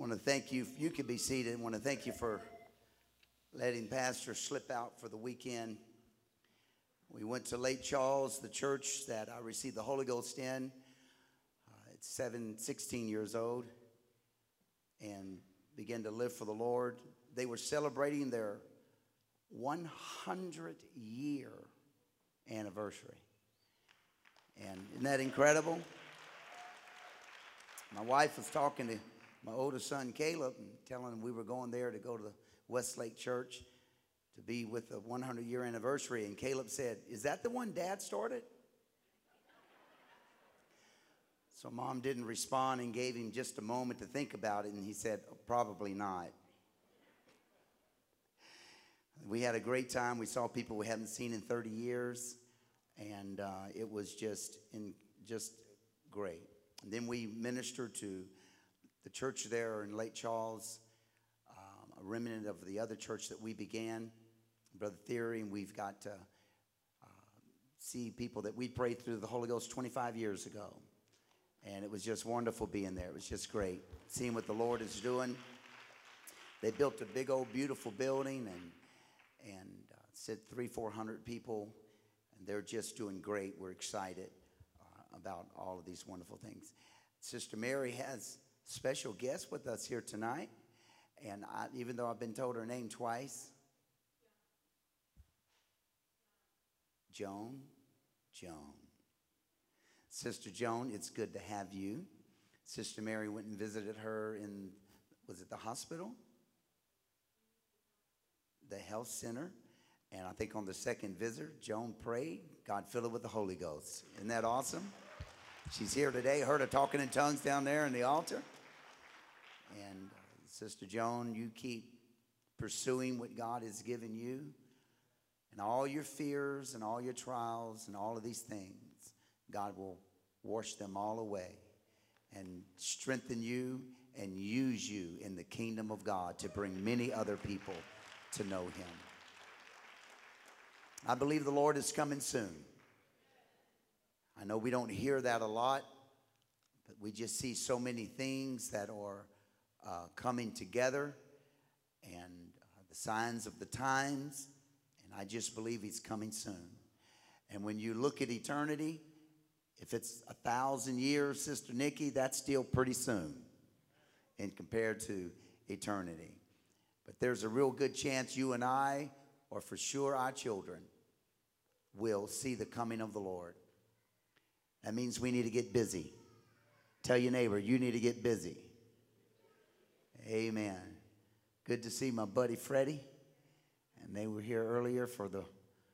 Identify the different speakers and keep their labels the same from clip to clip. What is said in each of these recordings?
Speaker 1: want to thank you. You can be seated. I want to thank you for letting Pastor slip out for the weekend. We went to Lake Charles, the church that I received the Holy Ghost in. It's 16 years old, and began to live for the Lord. They were celebrating their 100-year anniversary. And isn't that incredible? My wife was talking to my oldest son, Caleb, and telling him we were going there to go to the Westlake Church to be with the 100-year anniversary. And Caleb said, "Is that the one Dad started?" So Mom didn't respond and gave him just a moment to think about it. And he said, "Probably not." We had a great time. We saw people we hadn't seen in 30 years. And it was just great. And then we ministered to the church there in Lake Charles, a remnant of the other church that we began, Brother Theory, and we've got to see people that we prayed through the Holy Ghost 25 years ago. And it was just wonderful being there. It was just great, seeing what the Lord is doing. They built a big old beautiful building and said 300-400 people, and they're just doing great. We're excited about all of these wonderful things. Sister Mary has special guest with us here tonight, and even though I've been told her name twice, Joan. Sister Joan, it's good to have you. Sister Mary went and visited her in, was it the hospital? The health center. And I think on the second visit, Joan prayed, God fill her with the Holy Ghost. Isn't that awesome? She's here today. Heard her talking in tongues down there in the altar. And Sister Joan, you keep pursuing what God has given you. And all your fears and all your trials and all of these things, God will wash them all away and strengthen you and use you in the kingdom of God to bring many other people to know him. I believe the Lord is coming soon. I know we don't hear that a lot, but we just see so many things that are coming together and the signs of the times, and I just believe he's coming soon. And when you look at eternity, if it's 1,000 years, Sister Nikki, that's still pretty soon in compared to eternity. But there's a real good chance you and I, or for sure our children, will see the coming of the Lord. That means we need to get busy. Tell your neighbor, you need to get busy. Amen. Good to see my buddy Freddie. And they were here earlier for the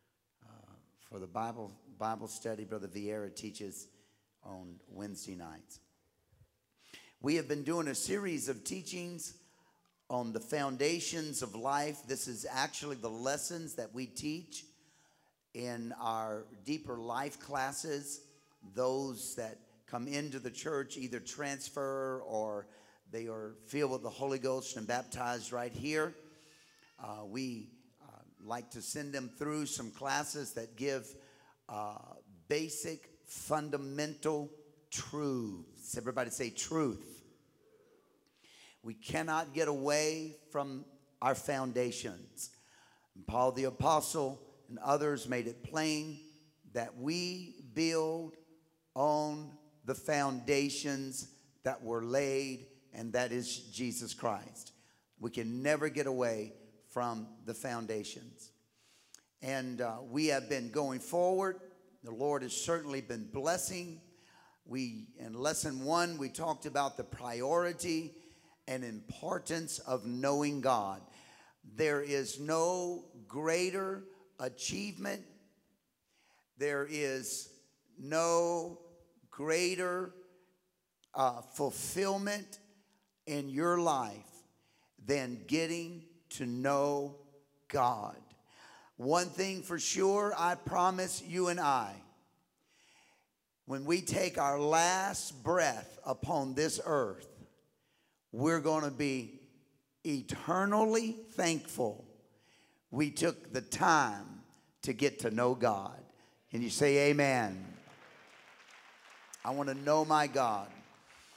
Speaker 1: Bible study. Brother Vieira teaches on Wednesday nights. We have been doing a series of teachings on the foundations of life. This is actually the lessons that we teach in our deeper life classes. Those that come into the church either transfer or they are filled with the Holy Ghost and baptized right here. We like to send them through some classes that give basic, fundamental truths. Everybody say truth. We cannot get away from our foundations. And Paul the Apostle and others made it plain that we build on the foundations that were laid, and that is Jesus Christ. We can never get away from the foundations. And we have been going forward. The Lord has certainly been blessing. In lesson 1, we talked about the priority and importance of knowing God. There is no greater achievement. There is no greater fulfillment in your life than getting to know God. One thing for sure, I promise you and I, when we take our last breath upon this earth, we're going to be eternally thankful we took the time to get to know God. Can you say amen? I want to know my God.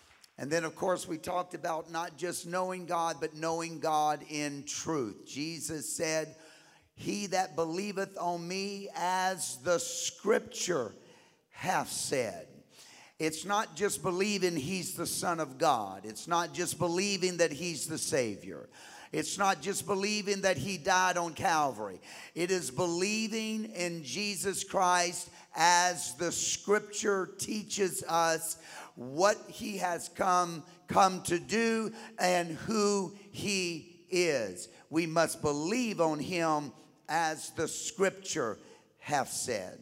Speaker 1: And then, of course, we talked about not just knowing God, but knowing God in truth. Jesus said, he that believeth on me, as the scripture hath said. It's not just believing he's the Son of God. It's not just believing that he's the Savior. It's not just believing that he died on Calvary. It is believing in Jesus Christ as the scripture teaches us what he has come to do and who he is. We must believe on him as the scripture hath said.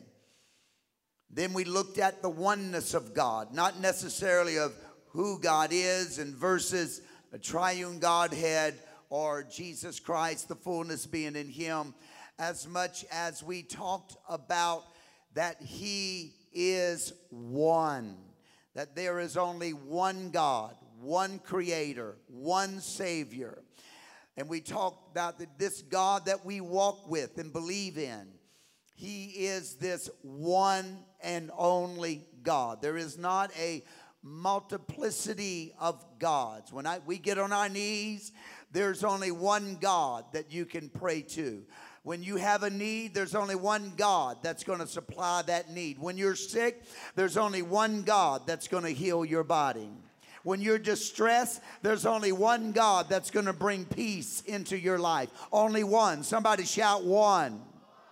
Speaker 1: Then we looked at the oneness of God, not necessarily of who God is and versus a triune Godhead or Jesus Christ, the fullness being in him, as much as we talked about that he is one, that there is only one God, one creator, one Savior. And we talked about that this God that we walk with and believe in, he is this one and only God. There is not a multiplicity of gods. When we get on our knees, there's only one God that you can pray to. When you have a need, there's only one God that's going to supply that need. When you're sick, there's only one God that's going to heal your body. When you're distressed, there's only one God that's going to bring peace into your life. Only one. Somebody shout one.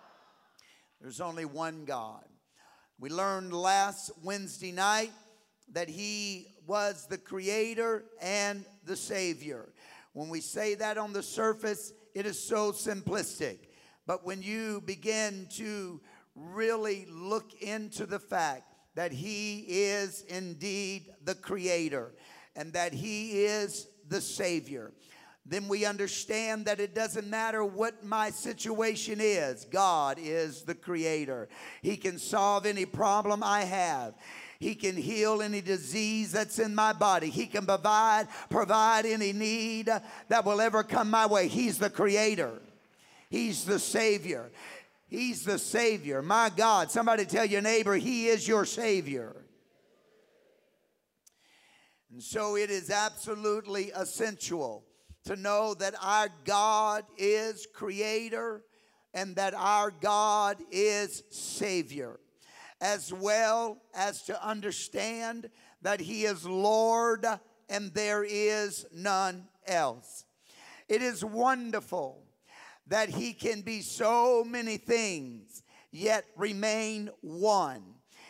Speaker 1: There's only one God. We learned last Wednesday night that he was the creator and the Savior. When we say that on the surface, it is so simplistic. But when you begin to really look into the fact that he is indeed the creator and that he is the Savior, then we understand that it doesn't matter what my situation is. God is the creator. He can solve any problem I have. He can heal any disease that's in my body. He can provide any need that will ever come my way. He's the creator. He's the Savior. He's the Savior. My God, somebody tell your neighbor, he is your Savior. And so it is absolutely essential to know that our God is creator and that our God is Savior, as well as to understand that he is Lord and there is none else. It is wonderful that he can be so many things yet remain one.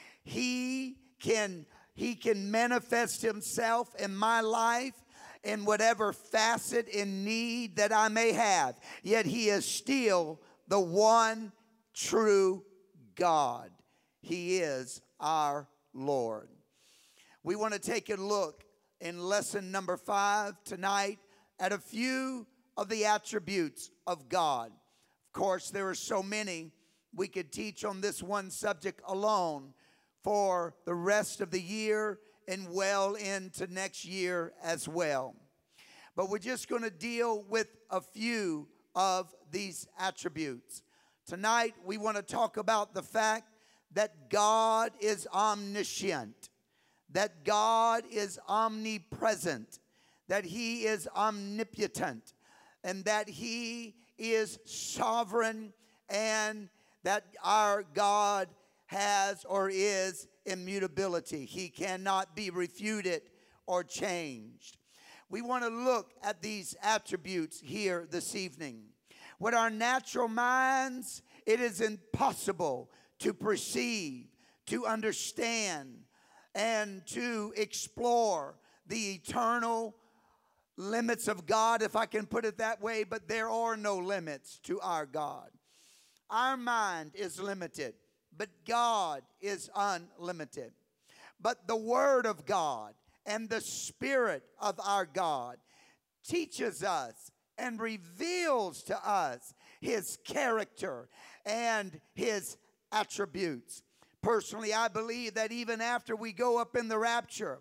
Speaker 1: He can manifest himself in my life in whatever facet and need that I may have, yet he is still the one true God. He is our Lord. We want to take a look in lesson number 5 tonight at a few of the attributes of God. Of course, there are so many. We could teach on this one subject alone for the rest of the year and well into next year as well. But we're just going to deal with a few of these attributes. Tonight, we want to talk about the fact that God is omniscient, that God is omnipresent, that he is omnipotent, and that he is sovereign, and that our God has or is immutability. He cannot be refuted or changed. We want to look at these attributes here this evening. With our natural minds, it is impossible to perceive, to understand, and to explore the eternal limits of God, if I can put it that way, but there are no limits to our God. Our mind is limited, but God is unlimited. But the Word of God and the Spirit of our God teaches us and reveals to us his character and his attributes. Personally, I believe that even after we go up in the rapture,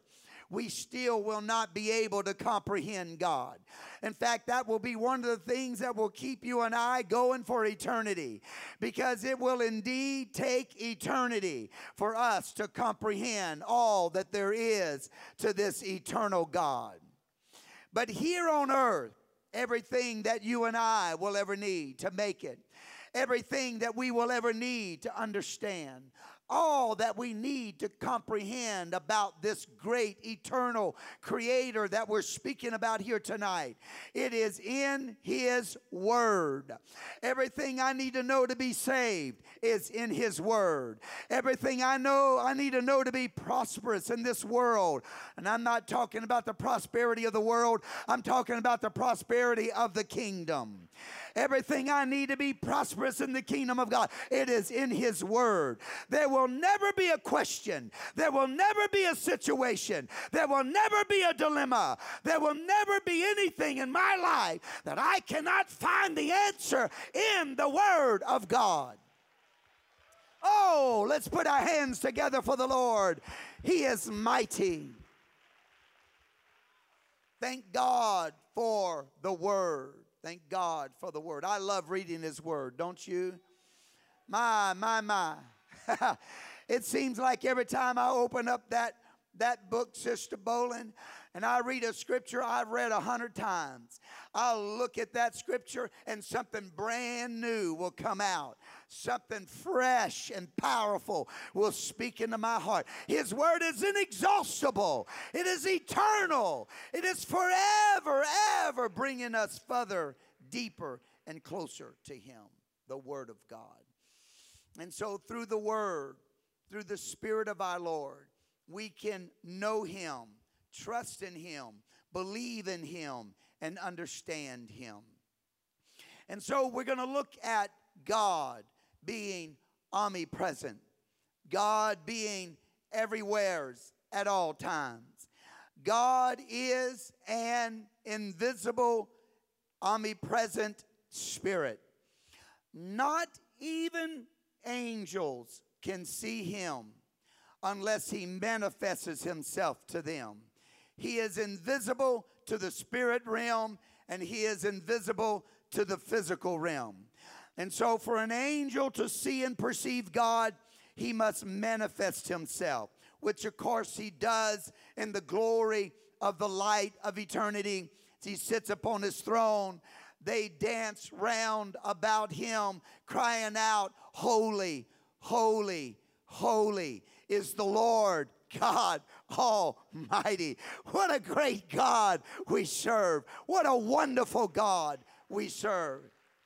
Speaker 1: we still will not be able to comprehend God. In fact, that will be one of the things that will keep you and I going for eternity, because it will indeed take eternity for us to comprehend all that there is to this eternal God. But here on earth, everything that you and I will ever need to make it, everything that we will ever need to understand, all that we need to comprehend about this great eternal creator that we're speaking about here tonight, it is in his word. Everything I need to know to be saved is in his word. Everything I need to know to be prosperous in this world, and I'm not talking about the prosperity of the world, I'm talking about the prosperity of the kingdom. Everything I need to be prosperous in the kingdom of God, it is in his word. There will never be a question. There will never be a situation. There will never be a dilemma. There will never be anything in my life that I cannot find the answer in the word of God. Oh, let's put our hands together for the Lord. He is mighty. Thank God for the word. Thank God for the word. I love reading his word, don't you? My. It seems like every time I open up that book, Sister Boland, and I read a scripture I've read 100 times, I'll look at that scripture and something brand new will come out. Something fresh and powerful will speak into my heart. His word is inexhaustible. It is eternal. It is forever, ever bringing us further, deeper, and closer to him, the word of God. And so through the word, through the Spirit of our Lord, we can know him, trust in him, believe in him, and understand him. And so we're going to look at God being omnipresent, God being everywhere at all times. God is an invisible, omnipresent spirit. Not even angels can see him unless he manifests himself to them. He is invisible to the spirit realm, and he is invisible to the physical realm. And so for an angel to see and perceive God, he must manifest himself, which of course he does in the glory of the light of eternity. He sits upon his throne. They dance round about him, crying out, "Holy, holy, holy is the Lord God Almighty." What a great God we serve. What a wonderful God we serve.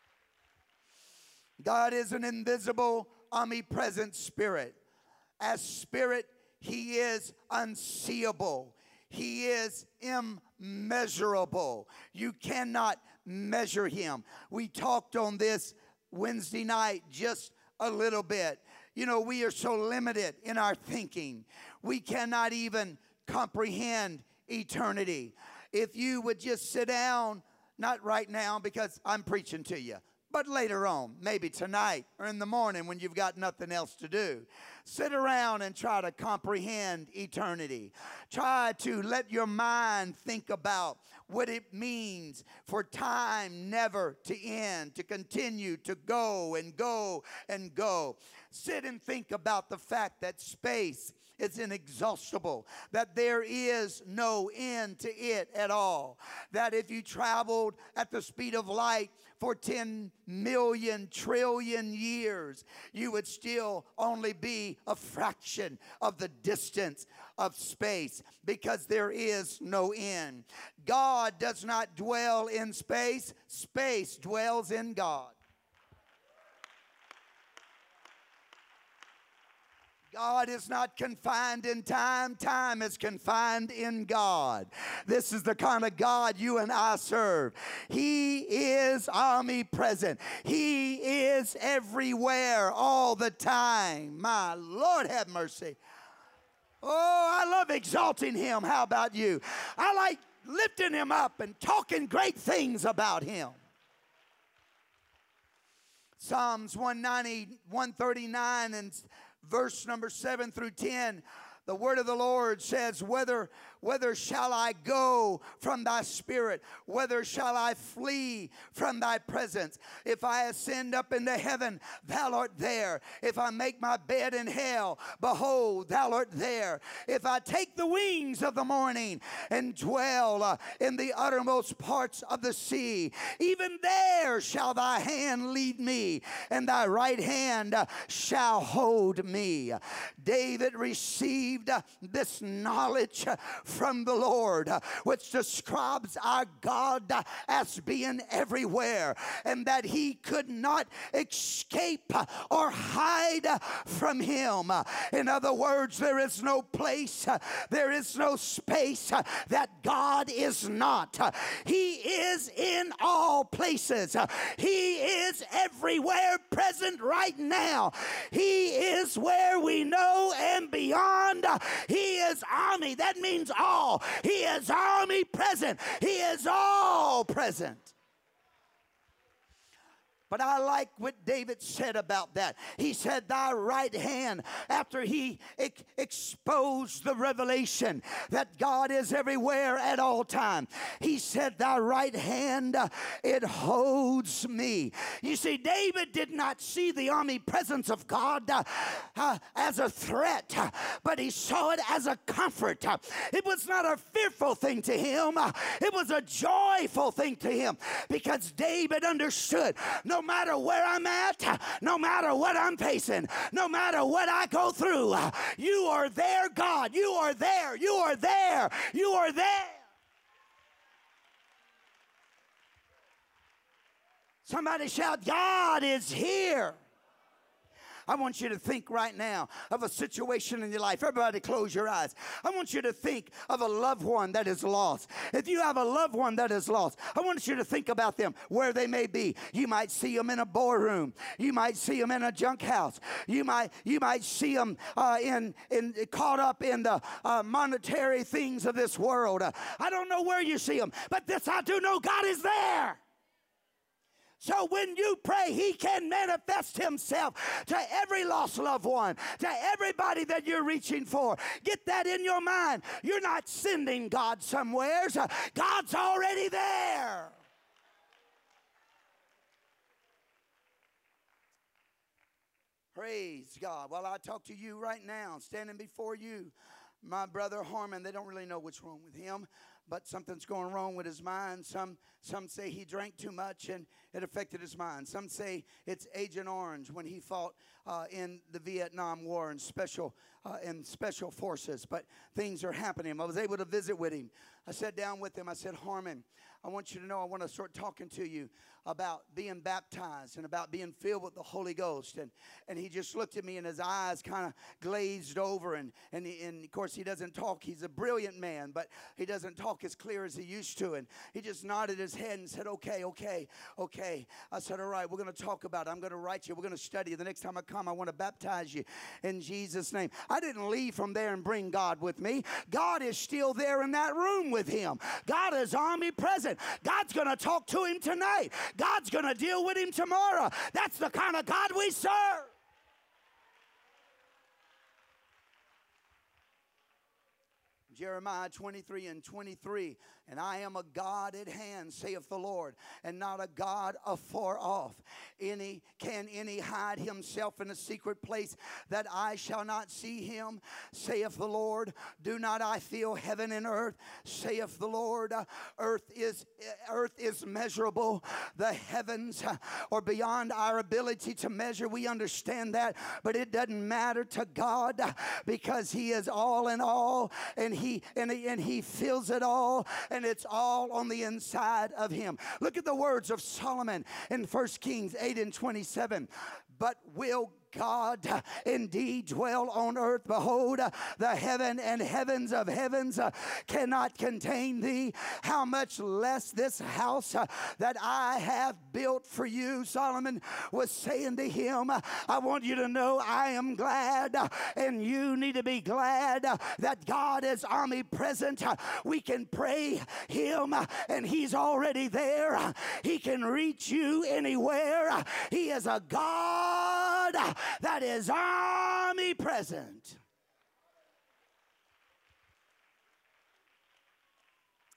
Speaker 1: God is an invisible, omnipresent spirit. As spirit, he is unseeable. He is immeasurable. You cannot measure him. We talked on this Wednesday night just a little bit. You know, we are so limited in our thinking. We cannot even comprehend eternity. If you would just sit down, not right now because I'm preaching to you, but later on, maybe tonight or in the morning when you've got nothing else to do, sit around and try to comprehend eternity. Try to let your mind think about what it means for time never to end, to continue to go and go and go. Sit and think about the fact that space is inexhaustible, that there is no end to it at all, that if you traveled at the speed of light for 10 million trillion years, you would still only be a fraction of the distance of space, because there is no end. God does not dwell in space. Space dwells in God. God is not confined in time. Time is confined in God. This is the kind of God you and I serve. He is omnipresent. He is everywhere all the time. My Lord, have mercy. Oh, I love exalting him. How about you? I like lifting him up and talking great things about him. Psalms 190, 139 and verse number 7 through 10, the word of the Lord says, whether Whither shall I go from thy spirit? Whither shall I flee from thy presence? If I ascend up into heaven, thou art there. If I make my bed in hell, behold, thou art there. If I take the wings of the morning and dwell in the uttermost parts of the sea, even there shall thy hand lead me, and thy right hand shall hold me. David received this knowledge from the Lord, which describes our God as being everywhere, and that he could not escape or hide from him. In other words, there is no place, there is no space that God is not. He is in all places. He is everywhere, present right now. He is where we know and beyond. He is omni. That means all. He is omnipresent. He is all present. But I like what David said about that. He said, thy right hand, after he exposed the revelation that God is everywhere at all time. He said, thy right hand, it holds me. You see, David did not see the omnipresence of God as a threat, but he saw it as a comfort. It was not a fearful thing to him. It was a joyful thing to him, because David understood, no matter where I'm at, no matter what I'm facing, no matter what I go through, you are there, God. You are there. You are there. You are there. Somebody shout, God is here. I want you to think right now of a situation in your life. Everybody close your eyes. I want you to think of a loved one that is lost. If you have a loved one that is lost, I want you to think about them where they may be. You might see them in a boardroom. You might see them in a junk house. You might see them caught up in the monetary things of this world. I don't know where you see them, but this I do know, God is there. So when you pray, he can manifest himself to every lost loved one, to everybody that you're reaching for. Get that in your mind. You're not sending God somewheres. God's already there. Praise God. Well, I talk to you right now, standing before you, my brother Harmon. They don't really know what's wrong with him, but something's going wrong with his mind. Some say he drank too much and it affected his mind. Some say it's Agent Orange when he fought in the Vietnam War and special forces. But things are happening. I was able to visit with him. I sat down with him. I said, Harmon, I want you to know, I want to start talking to you about being baptized and about being filled with the Holy Ghost. And he just looked at me and his eyes kind of glazed over. And of course, he doesn't talk. He's a brilliant man, but he doesn't talk as clear as he used to. And he just nodded his head and said, okay. I said, all right, we're going to talk about it. I'm going to write you. We're going to study. The next time I come, I want to baptize you in Jesus' name. I didn't leave from there and bring God with me. God is still there in that room with him. God is omnipresent. God's going to talk to him tonight. God's going to deal with him tomorrow. That's the kind of God we serve. Jeremiah 23:23, and I am a God at hand, saith the Lord, and not a God afar off. Can any hide himself in a secret place that I shall not see him, saith the Lord? Do not I fill heaven and earth, saith the Lord? Earth is measurable. The heavens are beyond our ability to measure. We understand that, but it doesn't matter to God, because he is all in all, and he fills it all, and it's all on the inside of him. Look at the words of Solomon in 1 Kings 8:27. But will God indeed dwell on earth? Behold, the heaven and heavens of heavens cannot contain thee. How much less this house that I have built for you? Solomon was saying to him, I want you to know I am glad, and you need to be glad, that God is omnipresent. We can pray him, and he's already there. He can reach you anywhere. He is a God that is omnipresent.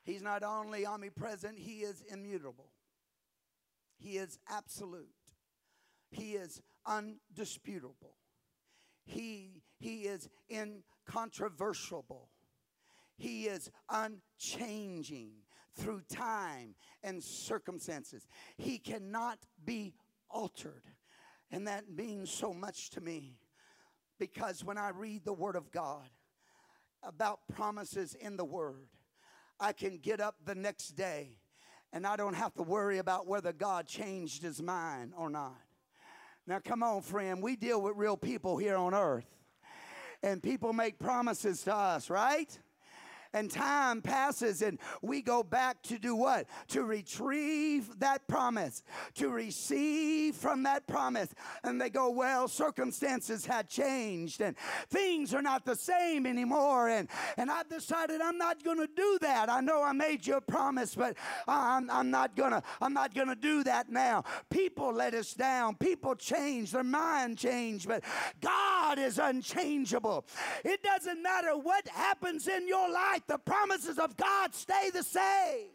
Speaker 1: He's not only omnipresent, he is immutable. He is absolute. He is undisputable. He is incontrovertible. He is unchanging through time and circumstances. He cannot be altered. And that means so much to me, because when I read the Word of God about promises in the Word, I can get up the next day and I don't have to worry about whether God changed his mind or not. Now, come on, friend. We deal with real people here on earth. And people make promises to us, right? And time passes and we go back to do what? To retrieve that promise, to receive from that promise. And they go, well, circumstances had changed and things are not the same anymore. And I've decided I'm not going to do that. I know I made you a promise, but I'm not gonna do that now. People let us down. People change. Their mind change. But God is unchangeable. It doesn't matter what happens in your life. The promises of God stay the same.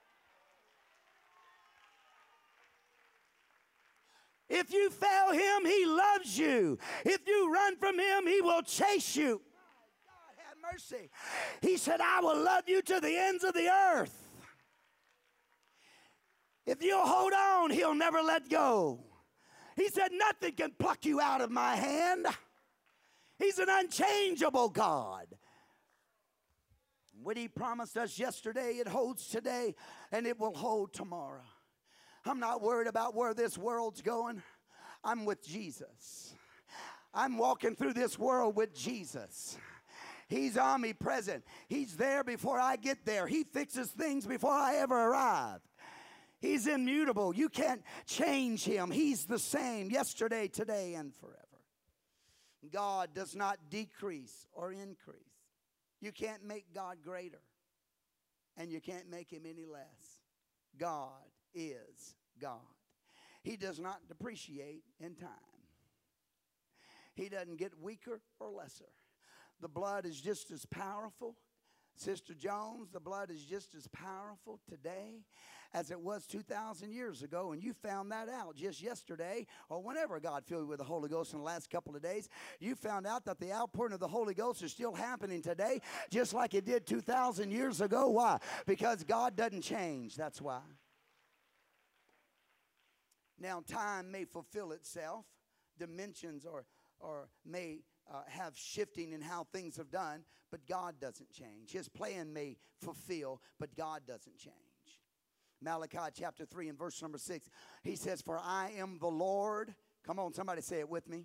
Speaker 1: If you fail him, he loves you. If you run from him, he will chase you. God have mercy. He said, I will love you to the ends of the earth. If you'll hold on, he'll never let go. He said, nothing can pluck you out of my hand. He's an unchangeable God. What he promised us yesterday, it holds today, and it will hold tomorrow. I'm not worried about where this world's going. I'm with Jesus. I'm walking through this world with Jesus. He's omnipresent. He's there before I get there. He fixes things before I ever arrive. He's immutable. You can't change him. He's the same yesterday, today, and forever. God does not decrease or increase. You can't make God greater, and you can't make him any less. God is God. He does not depreciate in time. He doesn't get weaker or lesser. The blood is just as powerful. Sister Jones, the blood is just as powerful today as it was 2,000 years ago, and you found that out just yesterday, or whenever God filled you with the Holy Ghost in the last couple of days. You found out that the outpouring of the Holy Ghost is still happening today, just like it did 2,000 years ago. Why? Because God doesn't change. That's why. Now, time may fulfill itself. Dimensions or may have shifting in how things have done, but God doesn't change. His plan may fulfill, but God doesn't change. Malachi chapter 3 and verse number 6, he says, for I am the Lord. Come on, somebody say it with me.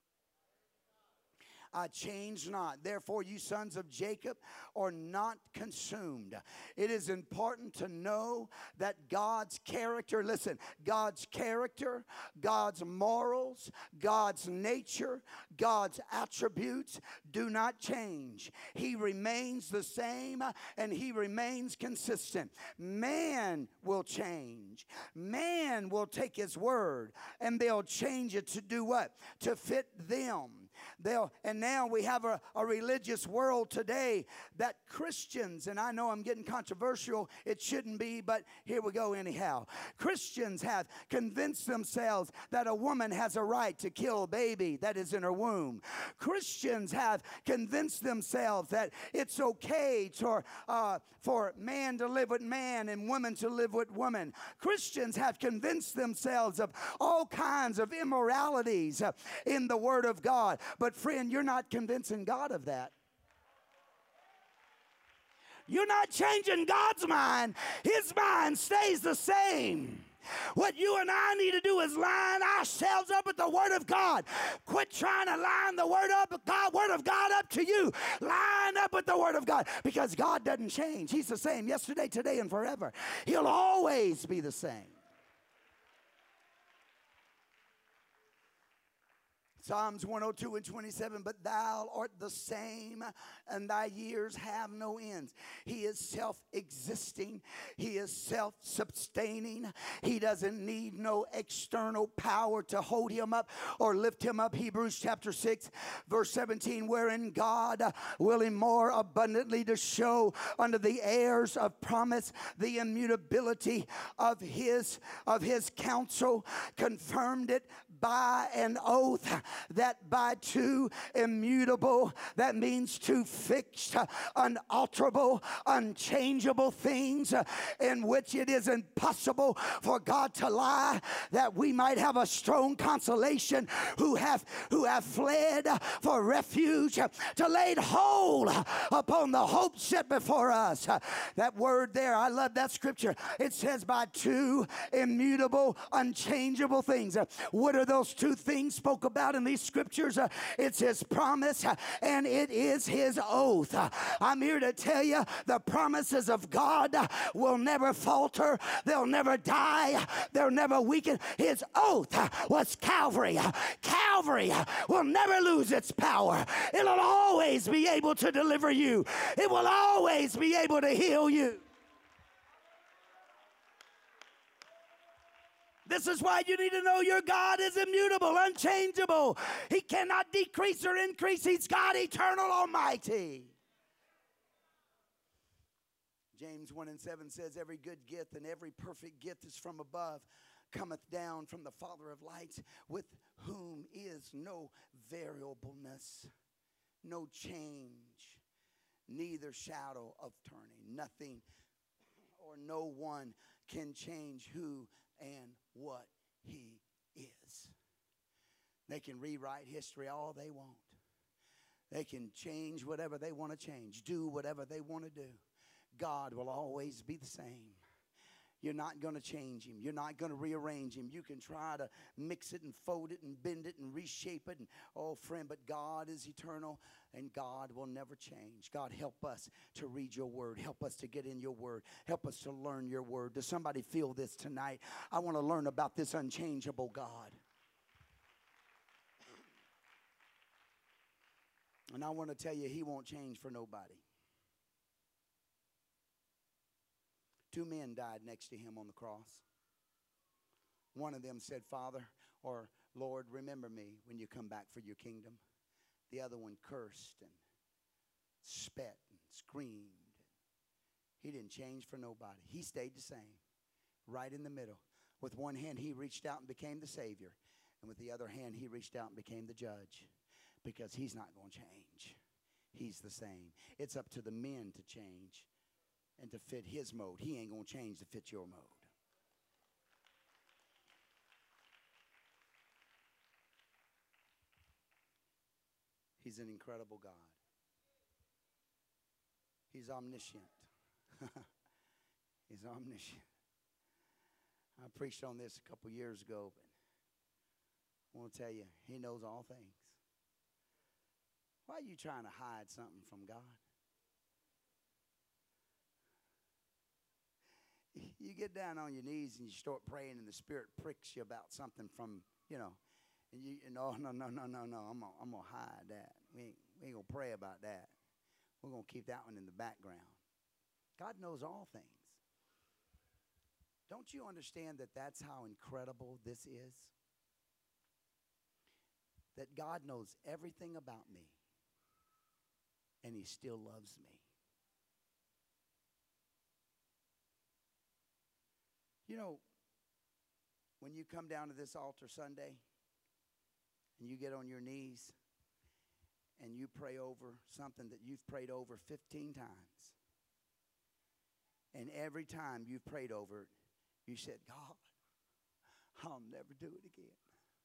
Speaker 1: I change not. Therefore, you sons of Jacob are not consumed. It is important to know that God's character, listen, God's character, God's morals, God's nature, God's attributes do not change. He remains the same and he remains consistent. Man will change. Man will take his word and they'll change it to do what? To fit them. And now we have a religious world today that Christians, and I know I'm getting controversial, it shouldn't be, but here we go anyhow. Christians have convinced themselves that a woman has a right to kill a baby that is in her womb. Christians have convinced themselves that it's okay for man to live with man and woman to live with woman. Christians have convinced themselves of all kinds of immoralities in the Word of God. But friend, you're not convincing God of that. You're not changing God's mind. His mind stays the same. What you and I need to do is line ourselves up with the Word of God. Quit trying to line the Word of God up to you. Line up with the Word of God, because God doesn't change. He's the same yesterday, today, and forever. He'll always be the same. Psalms 102 and 27, but thou art the same, and thy years have no ends. He is self-existing. He is self-sustaining. He doesn't need no external power to hold him up or lift him up. Hebrews chapter 6, verse 17, wherein God willing more abundantly to show unto the heirs of promise the immutability of his counsel, confirmed it by an oath, that by two immutable, that means two fixed, unalterable, unchangeable things, in which it is impossible for God to lie, that we might have a strong consolation who have fled for refuge, to lay hold upon the hope set before us. That word there, I love that scripture. It says by two immutable, unchangeable things. What are those two things spoke about in these scriptures? It's his promise and it is his oath. I'm here to tell you the promises of God will never falter. They'll never die. They'll never weaken. His oath was Calvary. Calvary will never lose its power. It'll always be able to deliver you. It will always be able to heal you. This is why you need to know your God is immutable, unchangeable. He cannot decrease or increase. He's God, eternal, almighty. James 1 and 7 says, every good gift and every perfect gift is from above, cometh down from the Father of lights, with whom is no variableness, no change, neither shadow of turning. Nothing or no one can change who and what he is. They can rewrite history all they want. They can change whatever they want to change, do whatever they want to do. God will always be the same. You're not going to change him. You're not going to rearrange him. You can try to mix it and fold it and bend it and reshape it. And, oh, friend, but God is eternal and God will never change. God, help us to read your word. Help us to get in your word. Help us to learn your word. Does somebody feel this tonight? I want to learn about this unchangeable God. And I want to tell you, he won't change for nobody. 2 men died next to him on the cross. One of them said, Father, or Lord, remember me when you come back for your kingdom. The other one cursed and spat and screamed. He didn't change for nobody. He stayed the same, right in the middle. With one hand, he reached out and became the Savior. And with the other hand, he reached out and became the judge. Because he's not going to change. He's the same. It's up to the men to change and to fit his mode. He ain't going to change to fit your mode. He's an incredible God. He's omniscient. He's omniscient. I preached on this a couple years ago, but I want to tell you, he knows all things. Why are you trying to hide something from God? You get down on your knees and you start praying and the Spirit pricks you about something from, and no, I'm gonna hide that. We ain't gonna pray about that. We're gonna keep that one in the background. God knows all things. Don't you understand that that's how incredible this is? That God knows everything about me and he still loves me. You know, when you come down to this altar Sunday and you get on your knees and you pray over something that you've prayed over 15 times, and every time you've prayed over it, you said, God, I'll never do it again.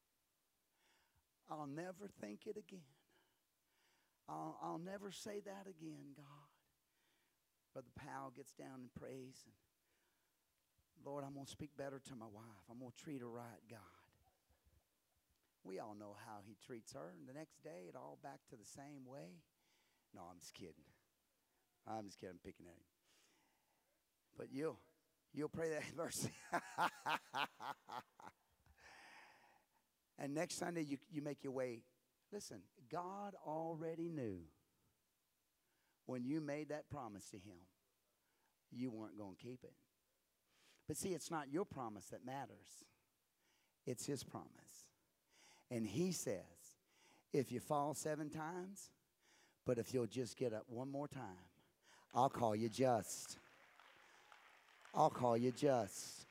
Speaker 1: I'll never think it again. I'll never say that again, God. Brother Powell gets down and prays, and Lord, I'm going to speak better to my wife. I'm going to treat her right, God. We all know how he treats her. And the next day, it all back to the same way. No, I'm just kidding. I'm just kidding. I'm picking at him. But you'll pray that verse. And next Sunday, you make your way. Listen, God already knew when you made that promise to him, you weren't going to keep it. But see, it's not your promise that matters. It's his promise. And he says, if you fall 7 times, but if you'll just get up one more time, I'll call you just. I'll call you just.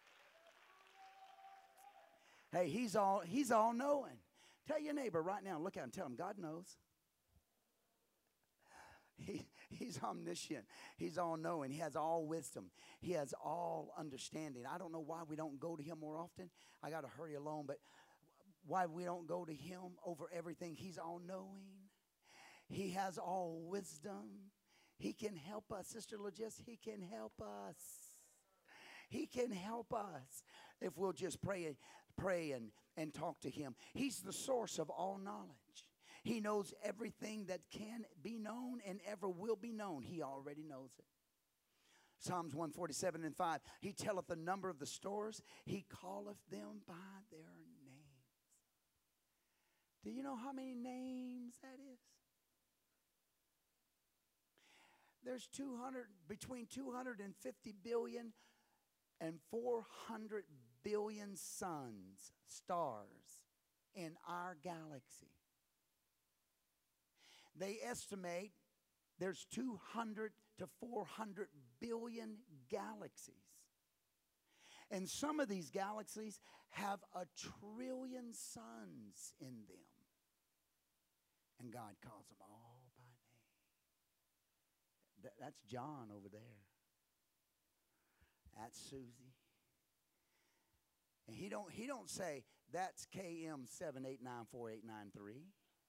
Speaker 1: Hey, he's all knowing. Tell your neighbor right now, look at him, tell him, God knows. He's omniscient. He's all knowing. He has all wisdom. He has all understanding. I don't know why we don't go to him more often. I got to hurry along, but why we don't go to him over everything. He's all knowing. He has all wisdom. He can help us. Sister LaJess, he can help us. He can help us if we'll just pray and talk to him. He's the source of all knowledge. He knows everything that can be known and ever will be known. He already knows it. Psalms 147:5. He telleth the number of the stars. He calleth them by their names. Do you know how many names that is? There's between 250 billion and 400 billion suns, stars in our galaxy. They estimate there's 200 to 400 billion galaxies. And some of these galaxies have 1 trillion suns in them. And God calls them all by name. That's John over there. That's Susie. And he don't say, that's KM 7894893.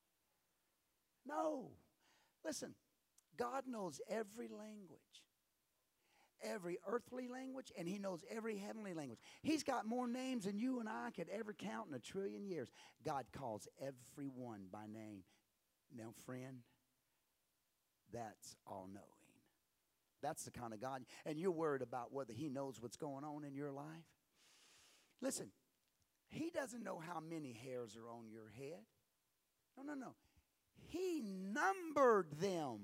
Speaker 1: No. Listen, God knows every language, every earthly language, and he knows every heavenly language. He's got more names than you and I could ever count in 1 trillion years. God calls everyone by name. Now, friend, that's all knowing. That's the kind of God. And you're worried about whether he knows what's going on in your life. Listen, he doesn't know how many hairs are on your head. No. He numbered them.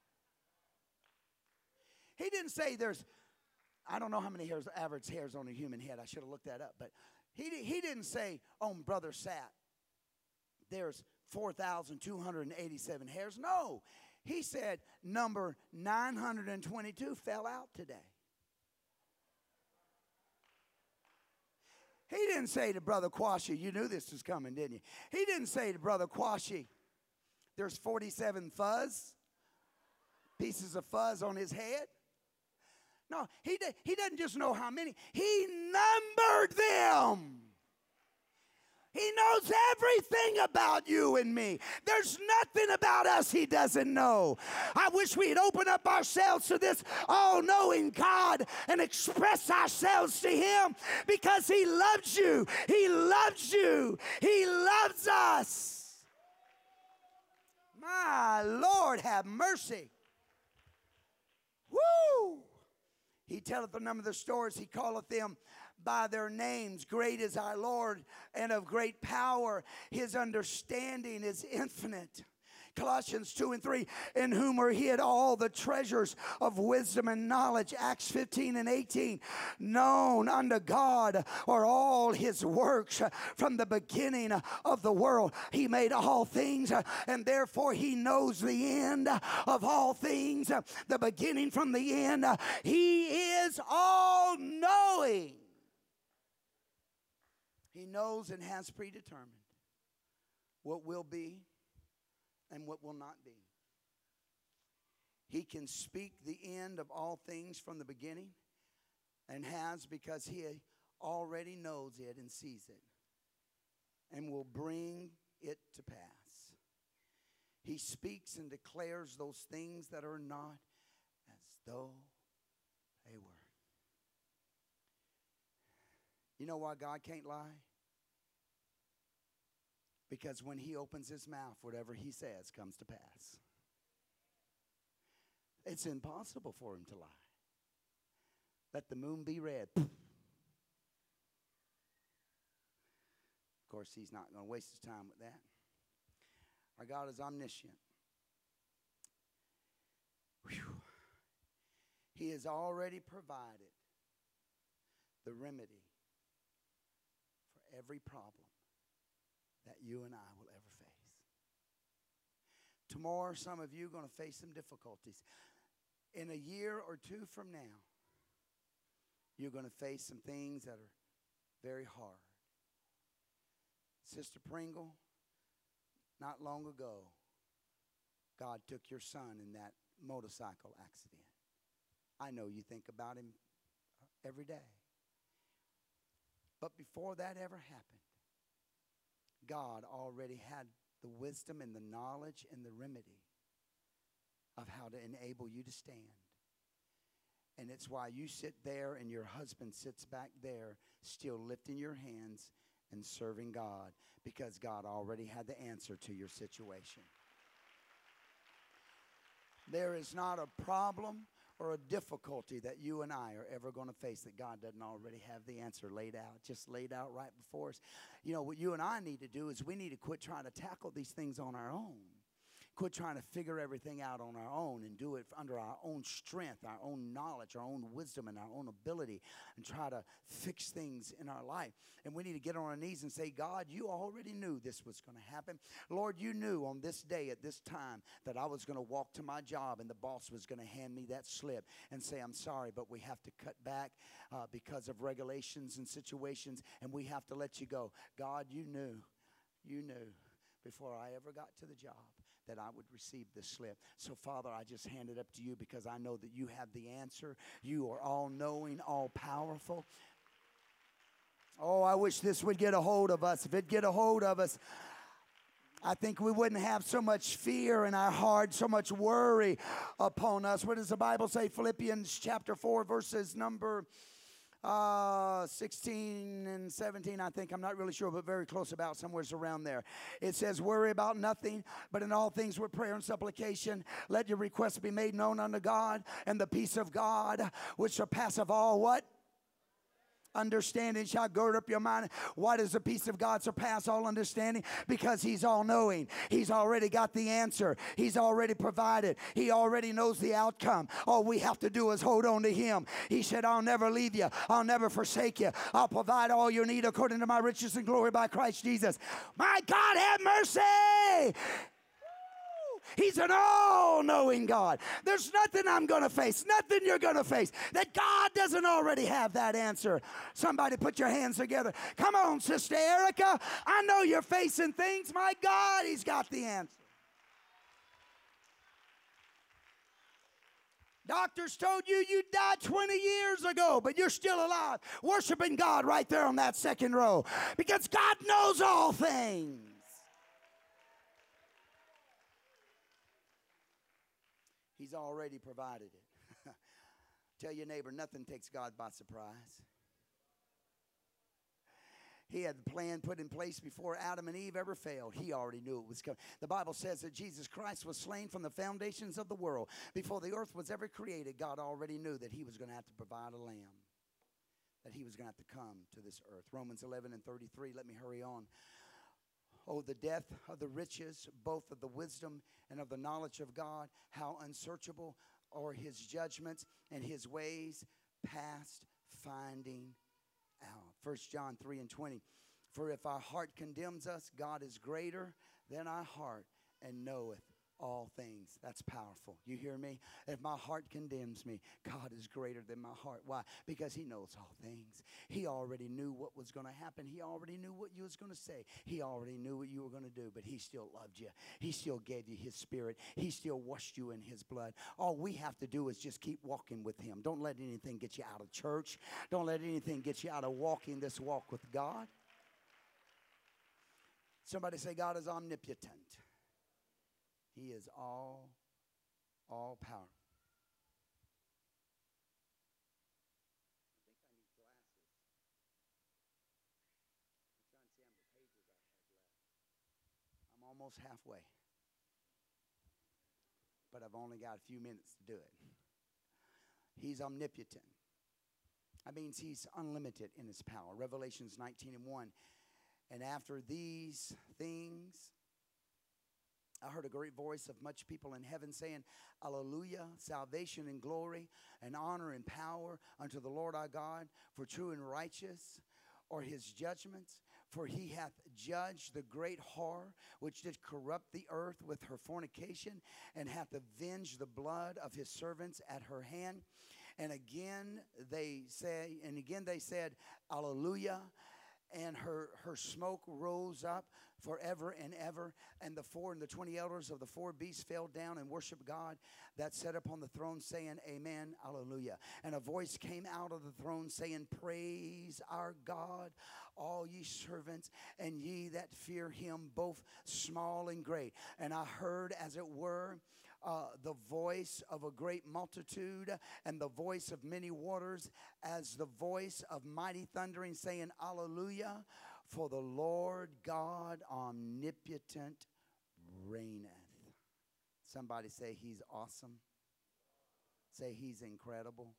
Speaker 1: He didn't say I don't know how many average hairs on a human head. I should have looked that up. But he didn't say, on Brother Sat, there's 4,287 hairs. No. He said number 922 fell out today. He didn't say to Brother Quashi, you knew this was coming, didn't you? He didn't say to Brother Quashi, there's 47 pieces of fuzz on his head. No, he doesn't just know how many. He numbered them. He knows everything about you and me. There's nothing about us he doesn't know. I wish we'd open up ourselves to this all-knowing God and express ourselves to him because he loves you. He loves you. He loves us. My Lord, have mercy. Woo! He telleth the number of the stars. He calleth them by their names. Great is our Lord, and of great power. His understanding is infinite. Colossians 2:3, in whom are hid all the treasures of wisdom and knowledge. Acts 15:18, known unto God are all his works from the beginning of the world. He made all things, and therefore he knows the end of all things, the beginning from the end. He is all knowing. He knows and has predetermined what will be and what will not be. He can speak the end of all things from the beginning, and has, because he already knows it and sees it and will bring it to pass. He speaks and declares those things that are not as though they were. You know why God can't lie? Because when he opens his mouth, whatever he says comes to pass. It's impossible for him to lie. Let the moon be red. course, he's not going to waste his time with that. Our God is omniscient. Whew. He has already provided the remedy for every problem that you and I will ever face. Tomorrow, some of you are going to face some difficulties. In a year or two from now, you're going to face some things that are very hard. Sister Pringle, not long ago, God took your son in that motorcycle accident. I know you think about him every day. But before that ever happened, God already had the wisdom and the knowledge and the remedy of how to enable you to stand. And it's why you sit there and your husband sits back there still lifting your hands and serving God, because God already had the answer to your situation. There is not a problem or a difficulty that you and I are ever going to face that God doesn't already have the answer laid out, just laid out right before us. You know, what you and I need to do is we need to quit trying to tackle these things on our own. Quit trying to figure everything out on our own and do it under our own strength, our own knowledge, our own wisdom, and our own ability, and try to fix things in our life. And we need to get on our knees and say, God, you already knew this was going to happen. Lord, you knew on this day at this time that I was going to walk to my job and the boss was going to hand me that slip and say, I'm sorry, but we have to cut back because of regulations and situations, and we have to let you go. God, you knew before I ever got to the job that I would receive this slip. So, Father, I just hand it up to you because I know that you have the answer. You are all-knowing, all-powerful. Oh, I wish this would get a hold of us. If it get a hold of us, I think we wouldn't have so much fear in our heart, so much worry upon us. What does the Bible say? Philippians chapter 4, verses number 16 and 17, I think. I'm not really sure, but very close, about somewhere around there. It says, worry about nothing, but in all things with prayer and supplication, let your requests be made known unto God, and the peace of God, which surpasseth all what? Understanding shall gird up your mind. Why does the peace of God surpass all understanding? Because he's all-knowing. He's already got the answer. He's already provided. He already knows the outcome. All we have to do is hold on to him. He said, I'll never leave you. I'll never forsake you. I'll provide all your need according to my riches and glory by Christ Jesus. My God, have mercy. He's an all-knowing God. There's nothing I'm going to face, nothing you're going to face, that God doesn't already have that answer. Somebody put your hands together. Come on, Sister Erica. I know you're facing things. My God, he's got the answer. Doctors told you you died 20 years ago, but you're still alive, worshiping God right there on that second row, because God knows all things. He's already provided it. Tell your neighbor, nothing takes God by surprise. He had the plan put in place before Adam and Eve ever failed. He already knew it was coming. The Bible says that Jesus Christ was slain from the foundations of the world. Before the earth was ever created, God already knew that he was going to have to provide a lamb, that he was going to have to come to this earth. Romans 11 and 33, let me hurry on. Oh, the depth of the riches, both of the wisdom and of the knowledge of God, how unsearchable are his judgments and his ways past finding out. 1 John 3 and 20. For if our heart condemns us, God is greater than our heart and knoweth all things. That's powerful. You hear me? If my heart condemns me, God is greater than my heart. Why? Because he knows all things. He already knew what was going to happen. He already knew what you was going to say. He already knew what you were going to do, but he still loved you. He still gave you his spirit. He still washed you in his blood. All we have to do is just keep walking with him. Don't let anything get you out of church. Don't let anything get you out of walking this walk with God. Somebody say, God is omnipotent. He is all power. I think I need glasses. I'm trying to see how many pages I have left. I'm almost halfway. But I've only got a few minutes to do it. He's omnipotent. That means he's unlimited in his power. Revelations 19 and 1. And after these things, I heard a great voice of much people in heaven saying, Alleluia, salvation and glory and honor and power unto the Lord our God, for true and righteous are his judgments. For he hath judged the great whore, which did corrupt the earth with her fornication, and hath avenged the blood of his servants at her hand. And again they said, Alleluia. And her smoke rose up forever and ever. And the 4 and the 20 elders of the 4 beasts fell down and worshiped God that sat upon the throne, saying, Amen, Alleluia. And a voice came out of the throne, saying, Praise our God, all ye servants, and ye that fear him, both small and great. And I heard, as it were, the voice of a great multitude, and the voice of many waters, as the voice of mighty thundering, saying, Alleluia. For the Lord God omnipotent reigneth. Somebody say he's awesome. Say he's incredible.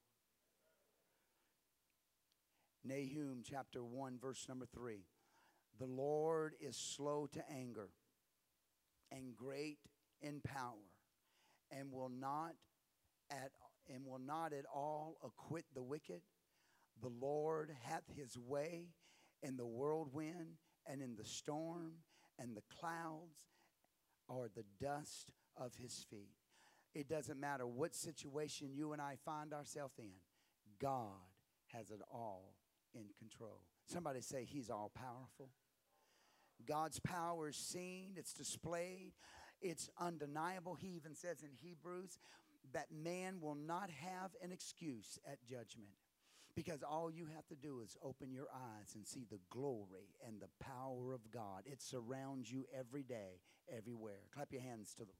Speaker 1: Nahum chapter 1 verse number 3. The Lord is slow to anger and great in power, and will not at all acquit the wicked. The Lord hath his way in the whirlwind and in the storm, and the clouds are the dust of his feet. It doesn't matter what situation you and I find ourselves in, God has it all in control. Somebody say he's all powerful. God's power is seen, it's displayed, it's undeniable. He even says in Hebrews that man will not have an excuse at judgment. Because all you have to do is open your eyes and see the glory and the power of God. It surrounds you every day, everywhere. Clap your hands to the Lord.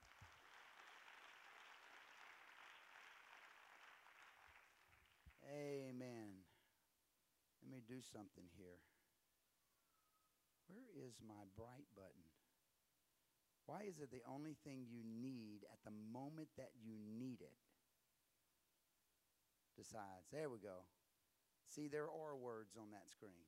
Speaker 1: Amen. Let me do something here. Where is my bright button? Why is it the only thing you need at the moment that you need it decides? There we go. See, there are words on that screen.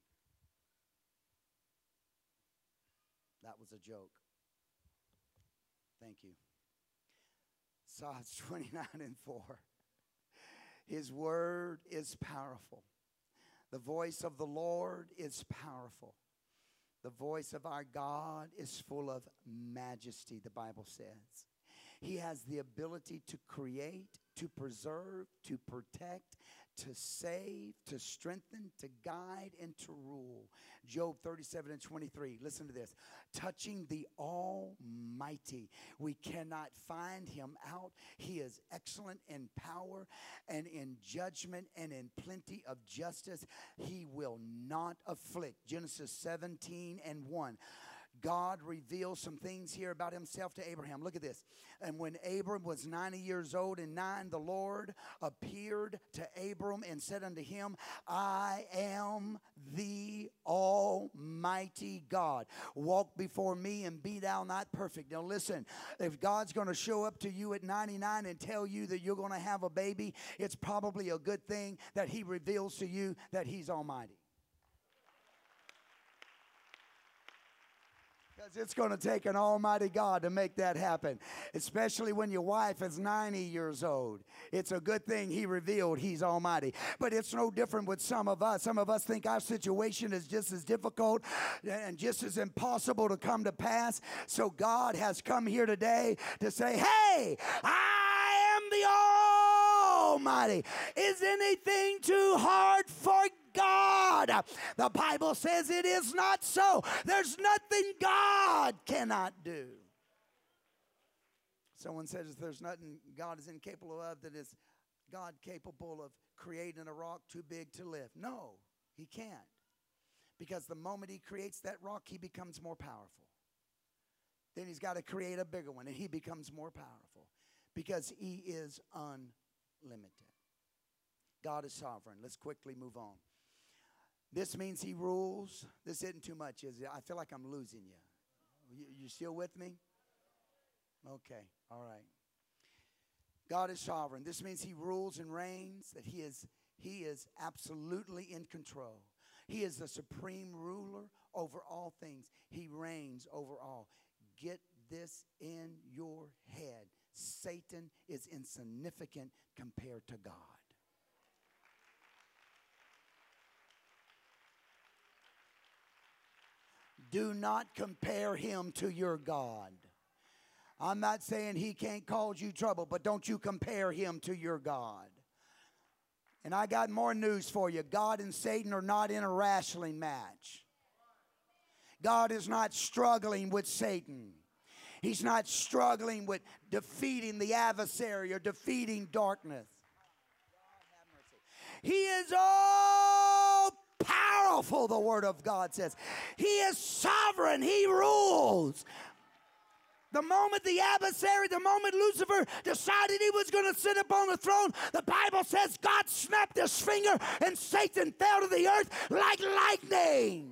Speaker 1: That was a joke. Thank you. Psalms 29 and 4. His word is powerful. The voice of the Lord is powerful. The voice of our God is full of majesty, the Bible says. He has the ability to create, to preserve, to protect, to save, to strengthen, to guide, and to rule. Job 37 and 23. Listen to this. Touching the Almighty, we cannot find him out. He is excellent in power and in judgment and in plenty of justice. He will not afflict. Genesis 17 and 1. God reveals some things here about himself to Abraham. Look at this. And when Abram was 90 years old and 9, the Lord appeared to Abram and said unto him, I am the Almighty God. Walk before me and be thou not perfect. Now listen, if God's going to show up to you at 99 and tell you that you're going to have a baby, it's probably a good thing that he reveals to you that he's almighty. Because it's going to take an almighty God to make that happen. Especially when your wife is 90 years old. It's a good thing he revealed he's almighty. But it's no different with some of us. Some of us think our situation is just as difficult and just as impossible to come to pass. So God has come here today to say, hey, I am the Almighty. Is anything too hard for God? The Bible says it is not so. There's nothing God cannot do. Someone says there's nothing God is incapable of, that is God capable of creating a rock too big to lift. No, he can't. Because the moment he creates that rock, he becomes more powerful. Then he's got to create a bigger one, and he becomes more powerful. Because he is unlimited. God is sovereign. Let's quickly move on. This means he rules. This isn't too much, is it? I feel like I'm losing you. You still with me? Okay, all right. God is sovereign. This means he rules and reigns, that he is absolutely in control. He is the supreme ruler over all things. He reigns over all. Get this in your head. Satan is insignificant compared to God. Do not compare him to your God. I'm not saying he can't cause you trouble, but don't you compare him to your God. And I got more news for you. God and Satan are not in a wrestling match. God is not struggling with Satan. He's not struggling with defeating the adversary or defeating darkness. He is all powerful, the Word of God says. He is sovereign. He rules. The moment the adversary, the moment Lucifer decided he was going to sit upon the throne, the Bible says God snapped his finger and Satan fell to the earth like lightning.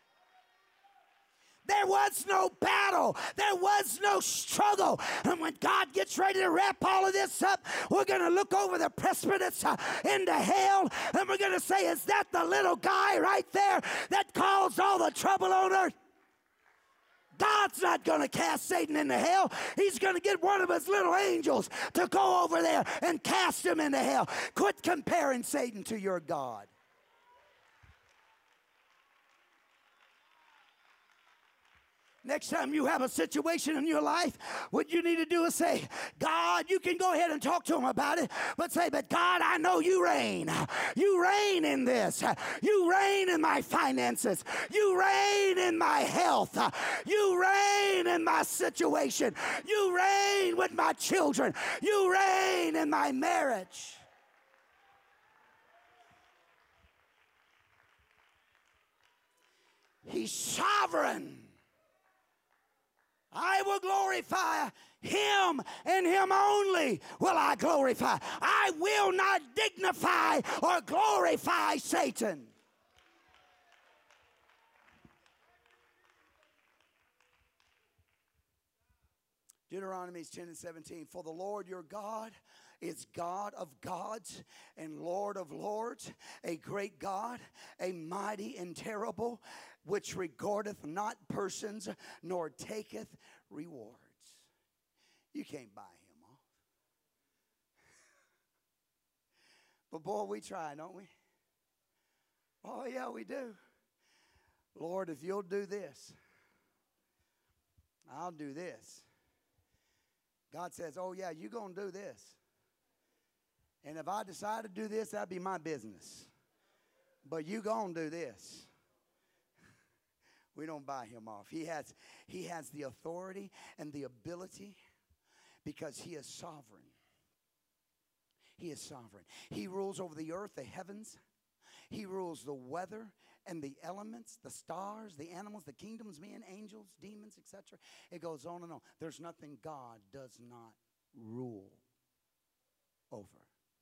Speaker 1: There was no battle. There was no struggle. And when God gets ready to wrap all of this up, we're going to look over the precipice into hell, and we're going to say, is that the little guy right there that caused all the trouble on earth? God's not going to cast Satan into hell. He's going to get one of his little angels to go over there and cast him into hell. Quit comparing Satan to your God. Next time you have a situation in your life, what you need to do is say, God, you can go ahead and talk to him about it, but say, but God, I know you reign. You reign in this. You reign in my finances. You reign in my health. You reign in my situation. You reign with my children. You reign in my marriage. He's sovereign. I will glorify him, and him only will I glorify. I will not dignify or glorify Satan. Deuteronomy 10:17. For the Lord your God is God of gods and Lord of lords, a great God, a mighty and terrible, which regardeth not persons, nor taketh rewards. You can't buy him off. But boy, we try, don't we? Oh, yeah, we do. Lord, if you'll do this, I'll do this. God says, oh, yeah, you're going to do this. And if I decide to do this, that'd be my business. But you going to do this. We don't buy him off. He has the authority and the ability because he is sovereign. He is sovereign. He rules over the earth, the heavens. He rules the weather and the elements, the stars, the animals, the kingdoms, men, angels, demons, etc. It goes on and on. There's nothing God does not rule over.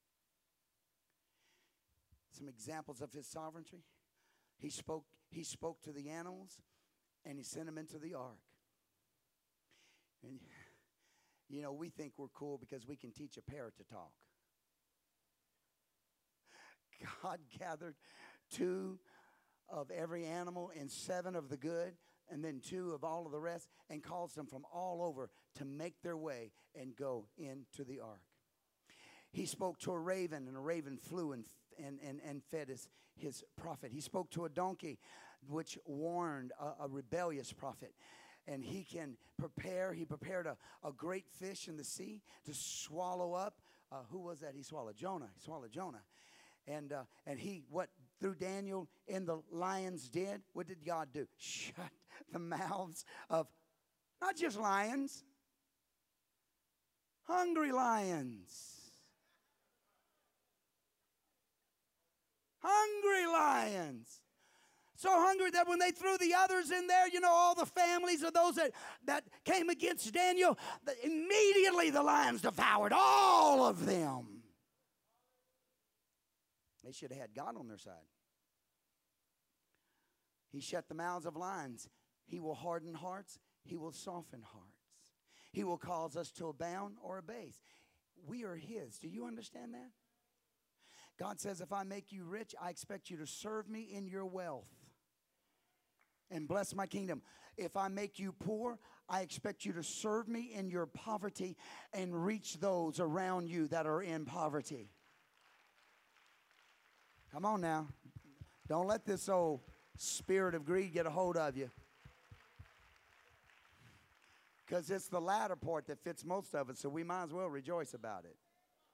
Speaker 1: Some examples of his sovereignty. He spoke to the animals, and he sent them into the ark. And, you know, we think we're cool because we can teach a parrot to talk. God gathered 2 of every animal and 7 of the good, and then 2 of all of the rest, and caused them from all over to make their way and go into the ark. He spoke to a raven, and a raven flew and fed his prophet. He spoke to a donkey, which warned a rebellious prophet. And he prepared a great fish in the sea to swallow up. Who was that he swallowed? Jonah. He swallowed Jonah. And he, what threw Daniel in the lion's den? What did God do? Shut the mouths of not just lions, hungry lions. Hungry lions. So hungry that when they threw the others in there, you know, all the families of those that came against Daniel, immediately the lions devoured all of them. They should have had God on their side. He shut the mouths of lions. He will harden hearts. He will soften hearts. He will cause us to abound or abase. We are his. Do you understand that? God says, if I make you rich, I expect you to serve me in your wealth and bless my kingdom. If I make you poor, I expect you to serve me in your poverty and reach those around you that are in poverty. Come on now. Don't let this old spirit of greed get a hold of you. Because it's the latter part that fits most of us, so we might as well rejoice about it.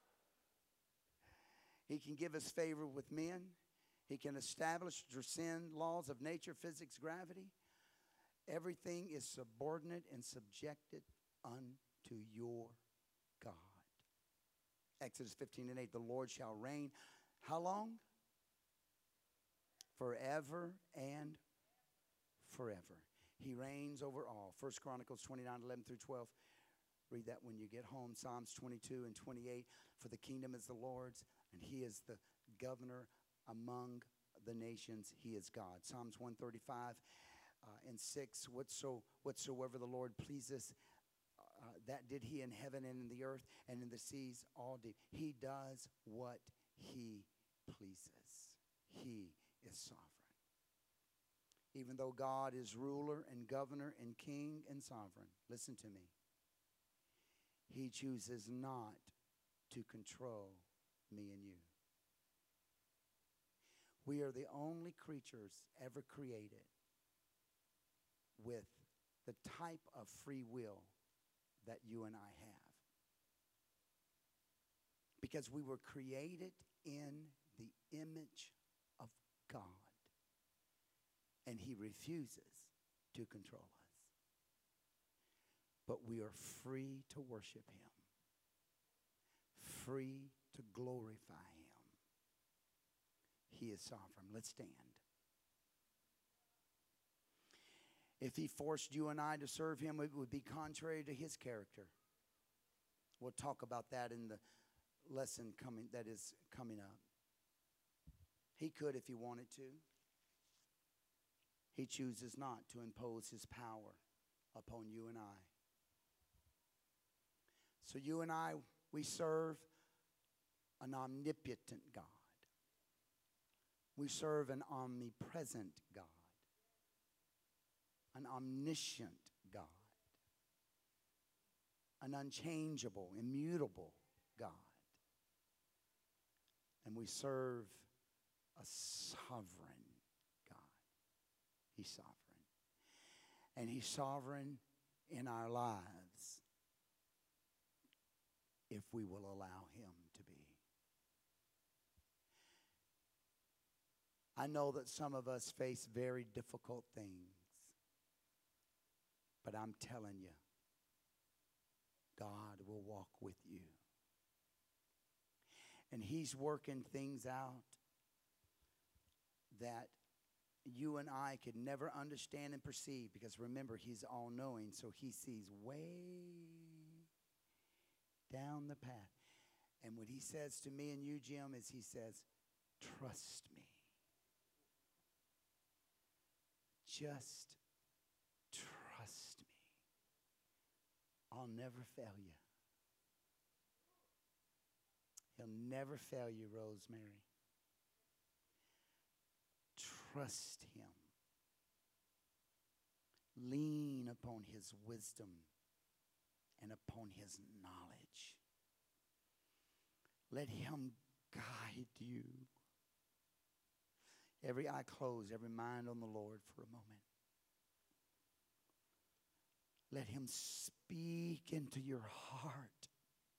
Speaker 1: He can give us favor with men. He can establish or rescind laws of nature, physics, gravity. Everything is subordinate and subjected unto your God. Exodus 15:8, the Lord shall reign. How long? Forever and forever. He reigns over all. 1 Chronicles 29:11 through 12. Read that when you get home. Psalms 22 and 28. For the kingdom is the Lord's, and he is the governor among the nations. He is God. Psalms 135 and 6. Whatsoever the Lord pleases, that did he in heaven and in the earth and in the seas all deep. He does what he pleases. He is sovereign. Even though God is ruler and governor and king and sovereign, listen to me. He chooses not to control me and you. We are the only creatures ever created with the type of free will that you and I have. Because we were created in the image of God. And he refuses to control us. But we are free to worship him. Free to glorify him. He is sovereign. Let's stand. If he forced you and I to serve him, it would be contrary to his character. We'll talk about that in the lesson that is coming up. He could if he wanted to. He chooses not to impose his power upon you and I. So you and I, we serve an omnipotent God. We serve an omnipresent God. An omniscient God. An unchangeable, immutable God. And we serve a sovereign God. He's sovereign. And he's sovereign in our lives if we will allow him to be. I know that some of us face very difficult things. But I'm telling you, God will walk with you. And he's working things out that you and I could never understand and perceive. Because remember, he's all-knowing, so he sees way down the path. And what he says to me and you, Jim, is he says, trust me. Just trust me. I'll never fail you. He'll never fail you, Rosemary. Trust him. Lean upon his wisdom and upon his knowledge. Let him guide you. Every eye closed, every mind on the Lord for a moment. Let him speak into your heart.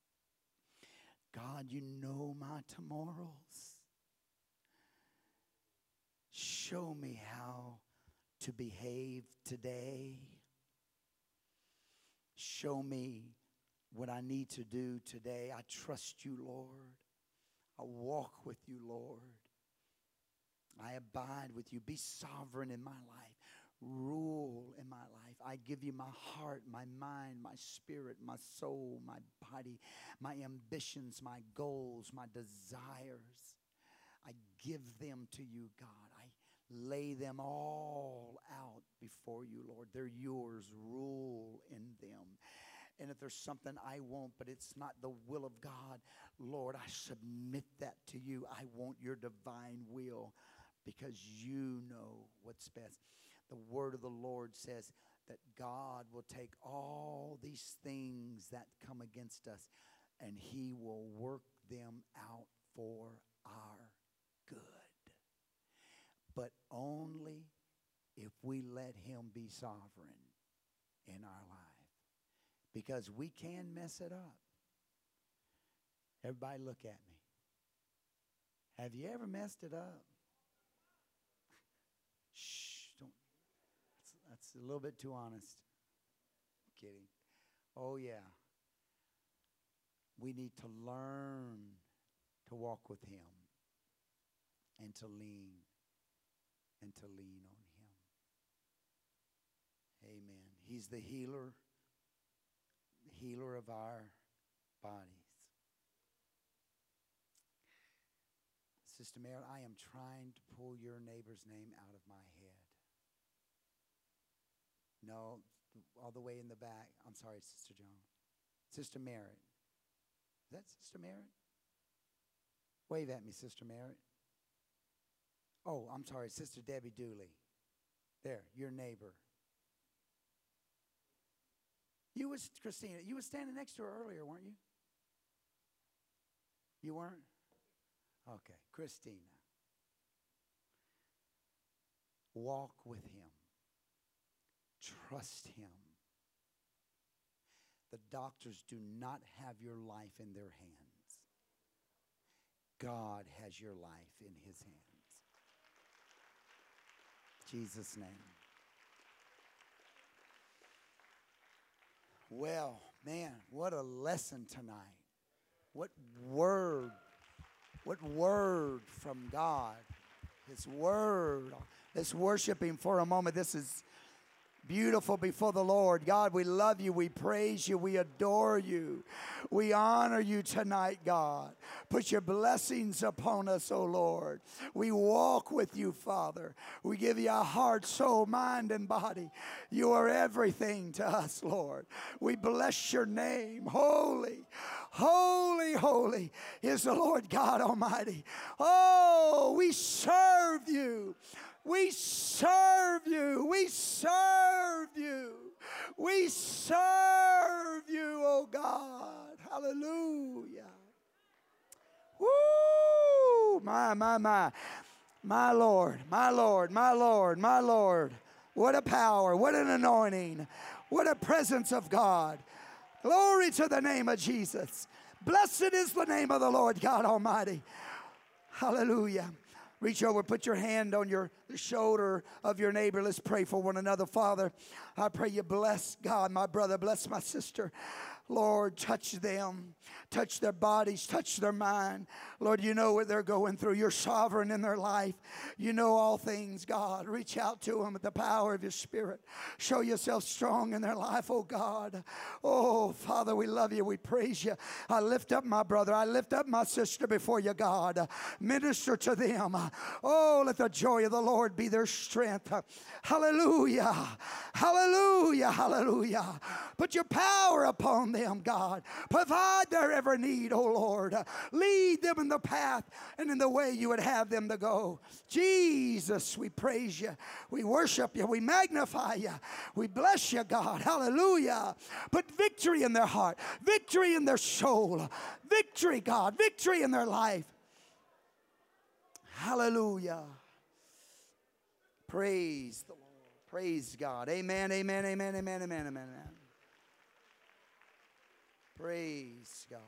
Speaker 1: God, you know my tomorrows. Show me how to behave today. Show me what I need to do today. I trust you, Lord. I walk with you, Lord. I abide with you. Be sovereign in my life. Rule in my life. I give you my heart, my mind, my spirit, my soul, my body, my ambitions, my goals, my desires. I give them to you, God. I lay them all out before you, Lord. They're yours. Rule in them. And if there's something I want, but it's not the will of God, Lord, I submit that to you. I want your divine will because you know what's best. The word of the Lord says that God will take all these things that come against us and he will work them out for our good. But only if we let him be sovereign in our life. Because we can mess it up. Everybody look at me. Have you ever messed it up? Shh, don't. That's a little bit too honest. I'm kidding. Oh, yeah. We need to learn to walk with him and to lean on him. Amen. He's the healer of our bodies. Sister Mary, I am trying to pull your neighbor's name out of my head. No, all the way in the back. I'm sorry, Sister Joan. Sister Merritt. Is that Sister Merritt? Wave at me, Sister Merritt. Oh, I'm sorry, Sister Debbie Dooley. There, your neighbor. Christina, you were standing next to her earlier, weren't you? You weren't? Okay, Christina. Walk with him. Trust him. The doctors do not have your life in their hands. God has your life in his hands. Jesus' name. Well, man, what a lesson tonight. What word from God. His word. Let's worship him for a moment. This is beautiful before the Lord. God, we love you. We praise you. We adore you. We honor you tonight, God. Put your blessings upon us, O Lord. We walk with you, Father. We give you our heart, soul, mind, and body. You are everything to us, Lord. We bless your name. Holy, holy, holy is the Lord God Almighty. Oh, we serve you. We serve you. We serve you. We serve you, oh God. Hallelujah. Woo! My. My Lord, my Lord, my Lord, my Lord. What a power. What an anointing. What a presence of God. Glory to the name of Jesus. Blessed is the name of the Lord God Almighty. Hallelujah. Reach over, put your hand on the shoulder of your neighbor. Let's pray for one another. Father, I pray you bless God, my brother, bless my sister. Lord, touch them, touch their bodies, touch their mind. Lord, you know what they're going through. You're sovereign in their life. You know all things, God. Reach out to them with the power of your Spirit. Show yourself strong in their life, oh God. Oh, Father, we love you. We praise you. I lift up my brother. I lift up my sister before you, God. Minister to them. Oh, let the joy of the Lord be their strength. Hallelujah. Hallelujah. Hallelujah. Put your power upon them, God. Provide their every need, oh Lord. Lead them in the path and in the way you would have them to go. Jesus, we praise you. We worship you. We magnify you. We bless you, God. Hallelujah. Put victory in their heart, victory in their soul, victory, God, victory in their life. Hallelujah. Praise the Lord. Praise God. Amen, amen, amen, amen, amen, amen, amen. Praise God.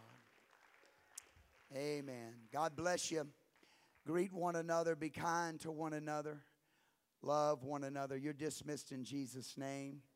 Speaker 1: Amen. God bless you. Greet one another. Be kind to one another. Love one another. You're dismissed in Jesus' name.